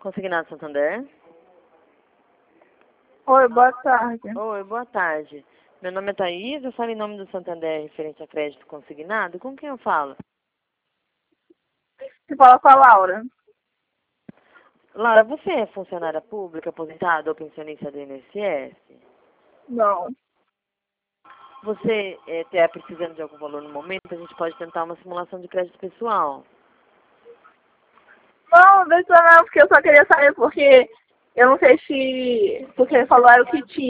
Consignado Santander? Oi, boa tarde. Oi, boa tarde. Meu nome é Thaís, eu falo em nome do Santander referente a crédito consignado. Com quem eu falo? Você fala com a Laura. Laura, você é funcionária pública, aposentada ou pensionista do INSS? Não. Você está precisando de algum valor no momento? A gente pode tentar uma simulação de crédito pessoal. Não, deixa não, porque eu só queria saber porque eu não sei se... Porque falaram que tinha.